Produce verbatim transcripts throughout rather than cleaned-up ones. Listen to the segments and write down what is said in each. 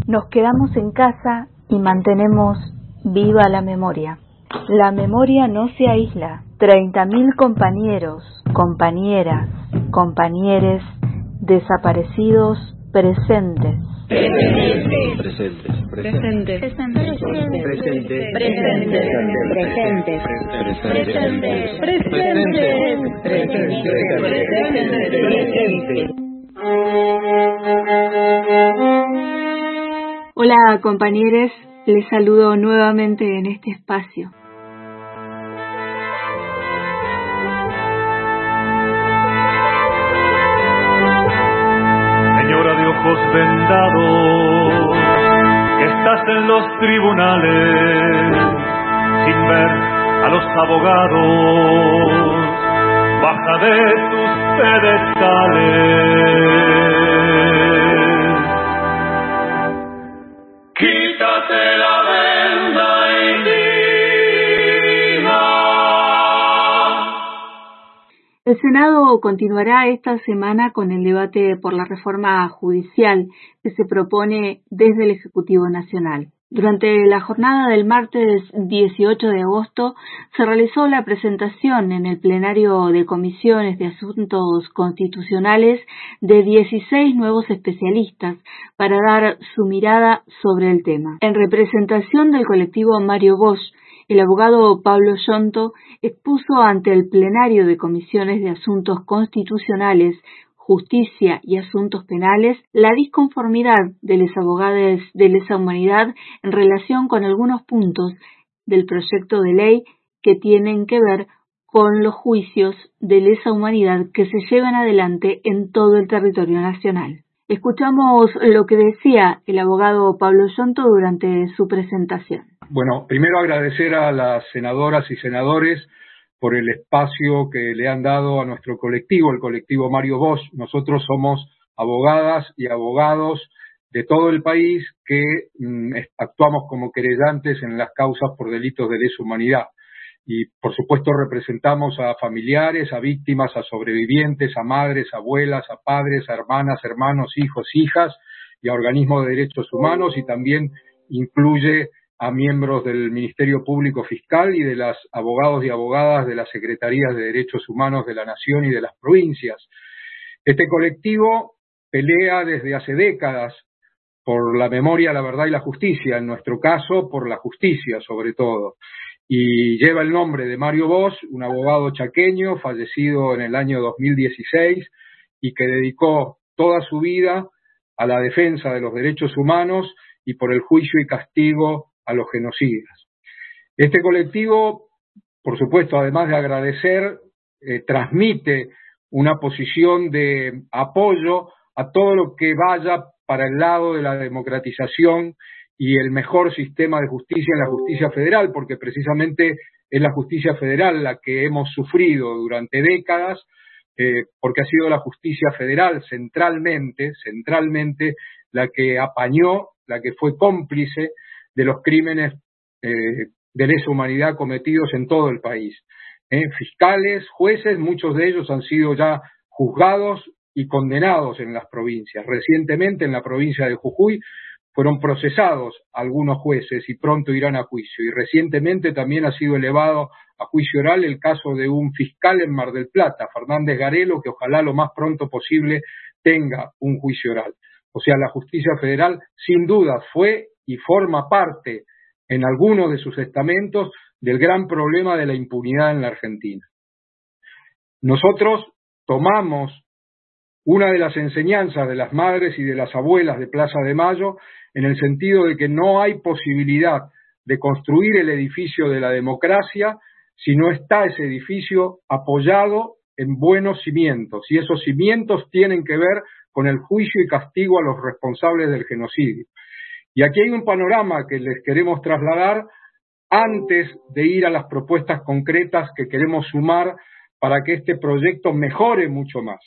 Nos quedamos en casa y mantenemos viva la memoria. La memoria no se aísla. treinta mil compañeros, compañeras, compañeres desaparecidos presentes. Presentes. Presentes. Presentes. Presentes. Presentes. Presentes. Presentes. Presentes. Hola compañeros, les saludo nuevamente en este espacio. Señora de ojos vendados, que estás en los tribunales, sin ver a los abogados, baja de tus pedestales. Quítate la venda y diga. El Senado continuará esta semana con el debate por la reforma judicial que se propone desde el Ejecutivo Nacional. Durante la jornada del martes dieciocho de agosto se realizó la presentación en el plenario de comisiones de asuntos constitucionales de dieciséis nuevos especialistas para dar su mirada sobre el tema. En representación del colectivo Mario Bosch, el abogado Pablo Yonto expuso ante el plenario de comisiones de asuntos constitucionales, Justicia y Asuntos Penales la disconformidad de los abogados de lesa humanidad en relación con algunos puntos del proyecto de ley que tienen que ver con los juicios de lesa humanidad que se llevan adelante en todo el territorio nacional. Escuchamos lo que decía el abogado Pablo Yonto durante su presentación. Bueno, primero agradecer a las senadoras y senadores por el espacio que le han dado a nuestro colectivo, el colectivo Mario Bosch. Nosotros somos abogadas y abogados de todo el país que mm, actuamos como querellantes en las causas por delitos de lesa humanidad. Y, por supuesto, representamos a familiares, a víctimas, a sobrevivientes, a madres, abuelas, a padres, a hermanas, hermanos, hijos, hijas y a organismos de derechos humanos, y también incluye a miembros del Ministerio Público Fiscal y de las abogados y abogadas de las Secretarías de Derechos Humanos de la Nación y de las provincias. Este colectivo pelea desde hace décadas por la memoria, la verdad y la justicia, en nuestro caso por la justicia sobre todo, y lleva el nombre de Mario Bosch, un abogado chaqueño fallecido en el año dos mil dieciséis y que dedicó toda su vida a la defensa de los derechos humanos y por el juicio y castigo a los genocidas. Este colectivo, por supuesto, además de agradecer, eh, transmite una posición de apoyo a todo lo que vaya para el lado de la democratización y el mejor sistema de justicia en la justicia federal, porque precisamente es la justicia federal la que hemos sufrido durante décadas, eh, porque ha sido la justicia federal centralmente, centralmente la que apañó, la que fue cómplice de los crímenes eh, de lesa humanidad cometidos en todo el país. Eh, fiscales, jueces, muchos de ellos han sido ya juzgados y condenados en las provincias. Recientemente en la provincia de Jujuy fueron procesados algunos jueces y pronto irán a juicio. Y recientemente también ha sido elevado a juicio oral el caso de un fiscal en Mar del Plata, Fernández Garelo, que ojalá lo más pronto posible tenga un juicio oral. O sea, la justicia federal sin duda fue y forma parte en algunos de sus estamentos del gran problema de la impunidad en la Argentina. Nosotros tomamos una de las enseñanzas de las madres y de las abuelas de Plaza de Mayo en el sentido de que no hay posibilidad de construir el edificio de la democracia si no está ese edificio apoyado en buenos cimientos, y esos cimientos tienen que ver con el juicio y castigo a los responsables del genocidio. Y aquí hay un panorama que les queremos trasladar antes de ir a las propuestas concretas que queremos sumar para que este proyecto mejore mucho más.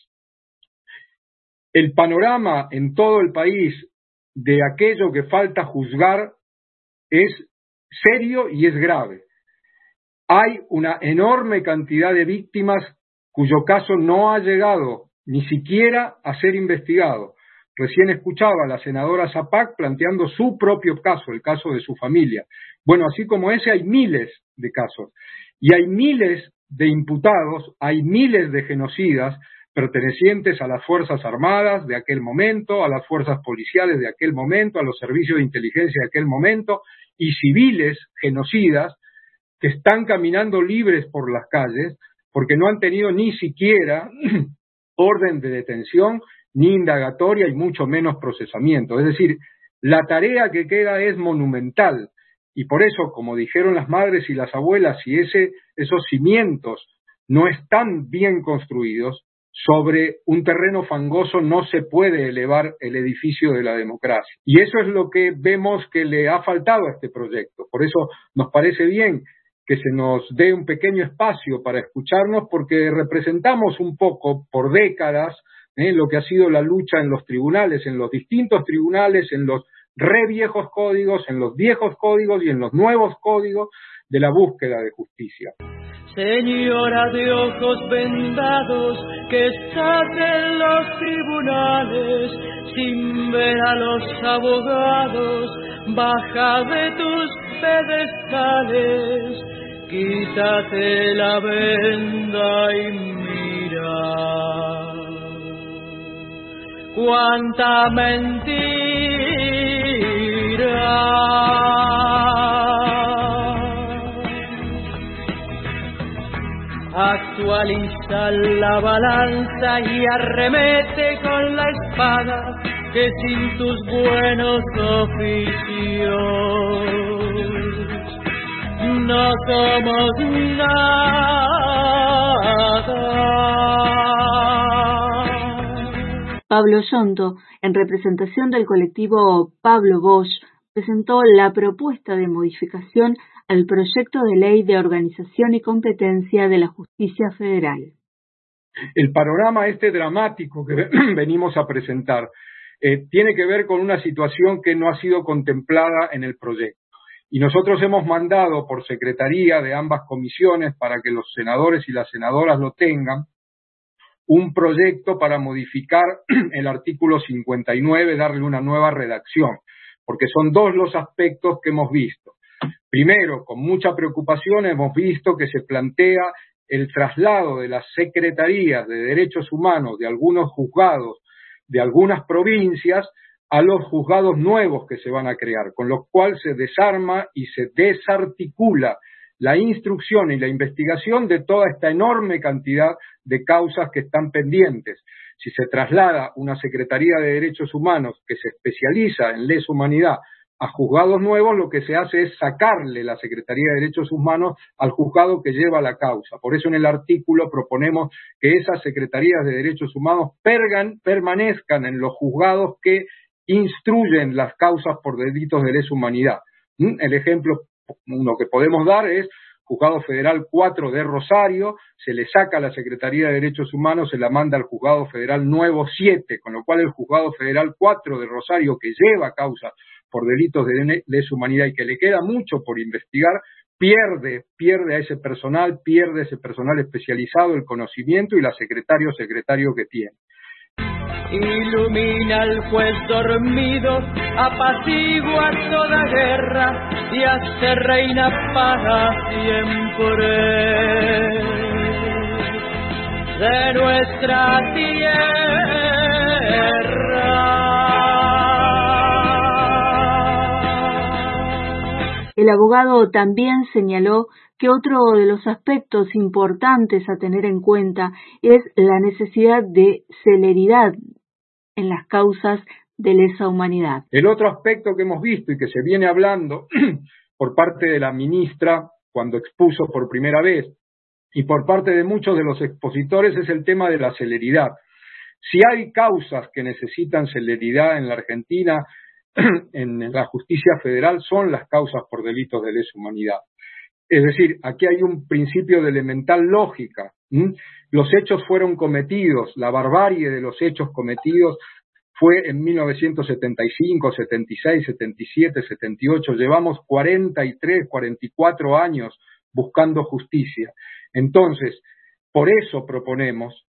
El panorama en todo el país de aquello que falta juzgar es serio y es grave. Hay una enorme cantidad de víctimas cuyo caso no ha llegado ni siquiera a ser investigado, Recién escuchaba a la senadora Zapac planteando su propio caso, el caso de su familia. Bueno, así como ese hay miles de casos. Y hay miles de imputados, hay miles de genocidas pertenecientes a las Fuerzas Armadas de aquel momento, a las fuerzas policiales de aquel momento, a los servicios de inteligencia de aquel momento, y civiles genocidas que están caminando libres por las calles porque no han tenido ni siquiera orden de detención, ni indagatoria y mucho menos procesamiento. Es decir, la tarea que queda es monumental y por eso, como dijeron las madres y las abuelas, si ese, esos cimientos no están bien construidos, sobre un terreno fangoso no se puede elevar el edificio de la democracia. Y eso es lo que vemos que le ha faltado a este proyecto. Por eso nos parece bien que se nos dé un pequeño espacio para escucharnos, porque representamos un poco por décadas eh, lo que ha sido la lucha en los tribunales, en los distintos tribunales, en los re viejos códigos, en los viejos códigos y en los nuevos códigos de la búsqueda de justicia. Señora de ojos vendados, que estás en los tribunales, sin ver a los abogados, baja de tus pedestales, quítate la venda y mira. Cuánta mentira. Actualiza la balanza y arremete con la espada, que sin tus buenos oficios no somos nada. Pablo Yonto, en representación del colectivo Pablo Bosch, presentó la propuesta de modificación al proyecto de ley de organización y competencia de la Justicia Federal. El panorama este dramático que venimos a presentar eh, tiene que ver con una situación que no ha sido contemplada en el proyecto. Y nosotros hemos mandado por secretaría de ambas comisiones, para que los senadores y las senadoras lo tengan, un proyecto para modificar el artículo cincuenta y nueve, darle una nueva redacción, porque son dos los aspectos que hemos visto. Primero, con mucha preocupación hemos visto que se plantea el traslado de las secretarías de derechos humanos de algunos juzgados de algunas provincias a los juzgados nuevos que se van a crear, con lo cual se desarma y se desarticula la instrucción y la investigación de toda esta enorme cantidad de causas que están pendientes. Si se traslada una Secretaría de Derechos Humanos que se especializa en lesa humanidad a juzgados nuevos, lo que se hace es sacarle la Secretaría de Derechos Humanos al juzgado que lleva la causa. Por eso en el artículo proponemos que esas Secretarías de Derechos Humanos pergan, permanezcan en los juzgados que instruyen las causas por delitos de lesa humanidad. ¿Mm? El ejemplo, uno que podemos dar es Juzgado Federal cuatro de Rosario, se le saca a la Secretaría de Derechos Humanos, se la manda al Juzgado Federal Nuevo siete, con lo cual el Juzgado Federal cuatro de Rosario, que lleva causa por delitos de lesa humanidad y que le queda mucho por investigar, pierde, pierde a ese personal, pierde ese personal especializado, el conocimiento y la secretaria o secretario que tiene. Ilumina al juez dormido, apacigua toda guerra y hace reina para siempre de nuestra tierra. El abogado también señaló que otro de los aspectos importantes a tener en cuenta es la necesidad de celeridad en las causas de lesa humanidad. El otro aspecto que hemos visto y que se viene hablando por parte de la ministra cuando expuso por primera vez y por parte de muchos de los expositores es el tema de la celeridad. Si hay causas que necesitan celeridad en la Argentina, en la justicia federal, son las causas por delitos de lesa humanidad. Es decir, aquí hay un principio de elemental lógica. ¿Mm? Los hechos fueron cometidos, la barbarie de los hechos cometidos fue en mil novecientos setenta y cinco, setenta y seis, setenta y siete, setenta y ocho. Llevamos cuarenta y tres, cuarenta y cuatro años buscando justicia. Entonces, por eso proponemos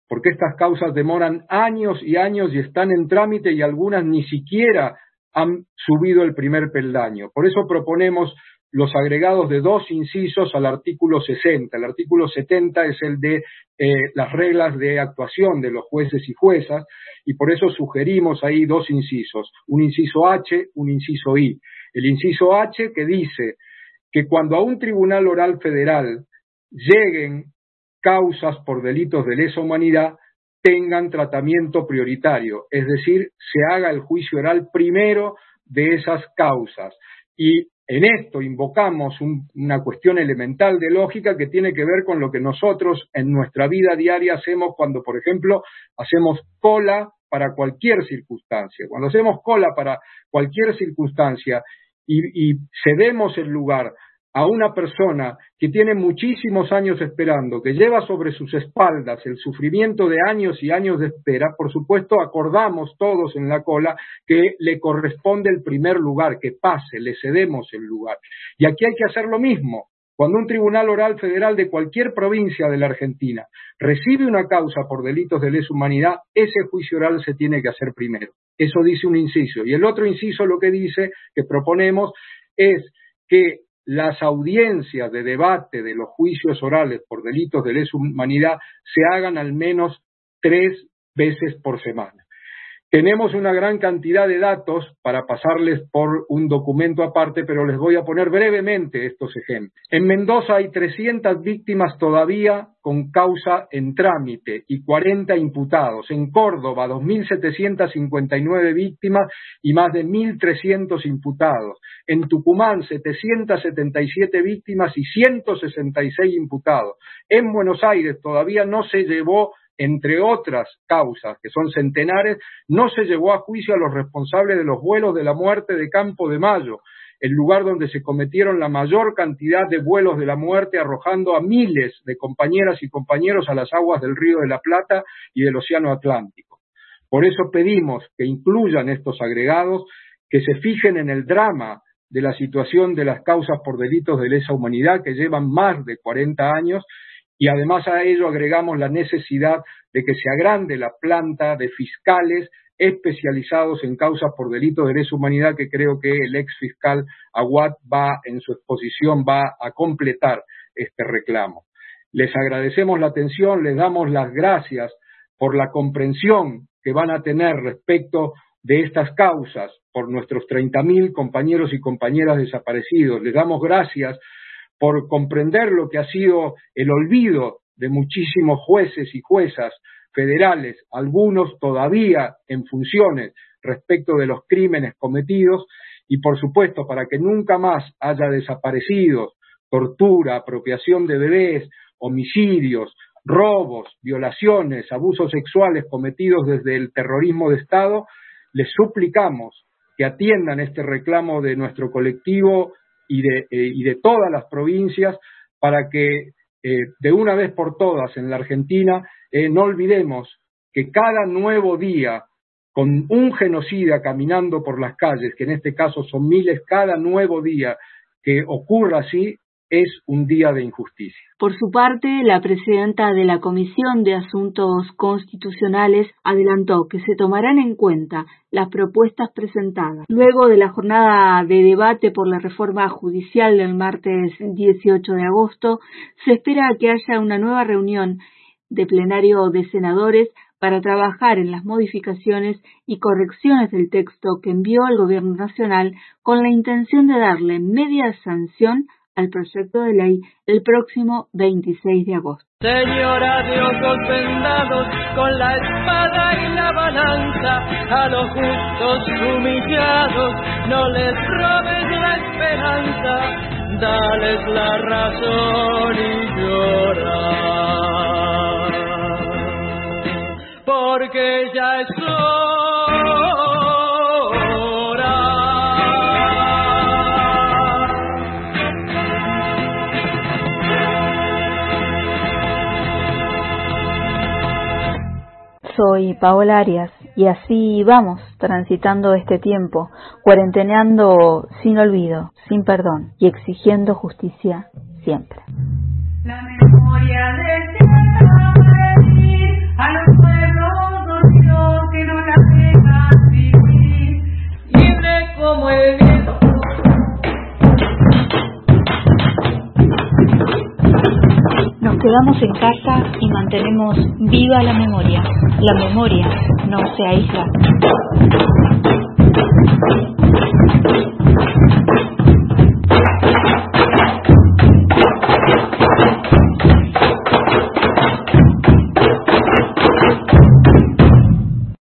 porque estas causas demoran años y años y están en trámite y algunas ni siquiera han subido el primer peldaño. Por eso proponemos los agregados de dos incisos al artículo sesenta. El artículo setenta es el de eh, las reglas de actuación de los jueces y juezas, y por eso sugerimos ahí dos incisos, un inciso H, un inciso I. El inciso H que dice que cuando a un tribunal oral federal lleguen causas por delitos de lesa humanidad, tengan tratamiento prioritario, es decir, se haga el juicio oral primero de esas causas. Y en esto invocamos un, una cuestión elemental de lógica que tiene que ver con lo que nosotros en nuestra vida diaria hacemos cuando, por ejemplo, hacemos cola para cualquier circunstancia. Cuando hacemos cola para cualquier circunstancia y, y cedemos el lugar a una persona que tiene muchísimos años esperando, que lleva sobre sus espaldas el sufrimiento de años y años de espera, por supuesto acordamos todos en la cola que le corresponde el primer lugar, que pase, le cedemos el lugar. Y aquí hay que hacer lo mismo. Cuando un tribunal oral federal de cualquier provincia de la Argentina recibe una causa por delitos de lesa humanidad, ese juicio oral se tiene que hacer primero. Eso dice un inciso. Y el otro inciso lo que dice, que proponemos, es que las audiencias de debate de los juicios orales por delitos de lesa humanidad se hagan al menos tres veces por semana. Tenemos una gran cantidad de datos para pasarles por un documento aparte, pero les voy a poner brevemente estos ejemplos. En Mendoza hay trescientas víctimas todavía con causa en trámite y cuarenta imputados. En Córdoba, dos mil setecientas cincuenta y nueve víctimas y más de mil trescientos imputados. En Tucumán, setecientas setenta y siete víctimas y ciento sesenta y seis imputados. En Buenos Aires todavía no se llevó, entre otras causas, que son centenares, no se llevó a juicio a los responsables de los vuelos de la muerte de Campo de Mayo, el lugar donde se cometieron la mayor cantidad de vuelos de la muerte, arrojando a miles de compañeras y compañeros a las aguas del Río de la Plata y del Océano Atlántico. Por eso pedimos que incluyan estos agregados, que se fijen en el drama de la situación de las causas por delitos de lesa humanidad, que llevan más de cuarenta años, y además a ello agregamos la necesidad de que se agrande la planta de fiscales especializados en causas por delitos de lesa humanidad, que creo que el ex fiscal Aguad va, en su exposición, va a completar este reclamo. Les agradecemos la atención, les damos las gracias por la comprensión que van a tener respecto de estas causas por nuestros treinta mil compañeros y compañeras desaparecidos. Les damos gracias por comprender lo que ha sido el olvido de muchísimos jueces y juezas federales, algunos todavía en funciones respecto de los crímenes cometidos, y por supuesto para que nunca más haya desaparecidos, tortura, apropiación de bebés, homicidios, robos, violaciones, abusos sexuales cometidos desde el terrorismo de Estado. Les suplicamos que atiendan este reclamo de nuestro colectivo y de, eh, y de todas las provincias, para que eh, de una vez por todas en la Argentina eh, no olvidemos que cada nuevo día, con un genocida caminando por las calles, que en este caso son miles, cada nuevo día que ocurra así es un día de injusticia. Por su parte, la presidenta de la Comisión de Asuntos Constitucionales adelantó que se tomarán en cuenta las propuestas presentadas. Luego de la jornada de debate por la reforma judicial del martes dieciocho de agosto, se espera que haya una nueva reunión de plenario de senadores para trabajar en las modificaciones y correcciones del texto que envió el Gobierno Nacional, con la intención de darle media sanción al proyecto de ley el próximo veintiséis de agosto. Señora de ojos vendados, con la espada y la balanza, a los justos humillados, no les robes la esperanza, dales la razón y llora, porque ya es Soy Paola Arias y así vamos transitando este tiempo, cuarenteneando sin olvido, sin perdón y exigiendo justicia siempre. La memoria de a los pueblos dormidos que no las dejan vivir, libre como el viento. Nos quedamos en casa y mantenemos viva la memoria. La memoria no se aísla.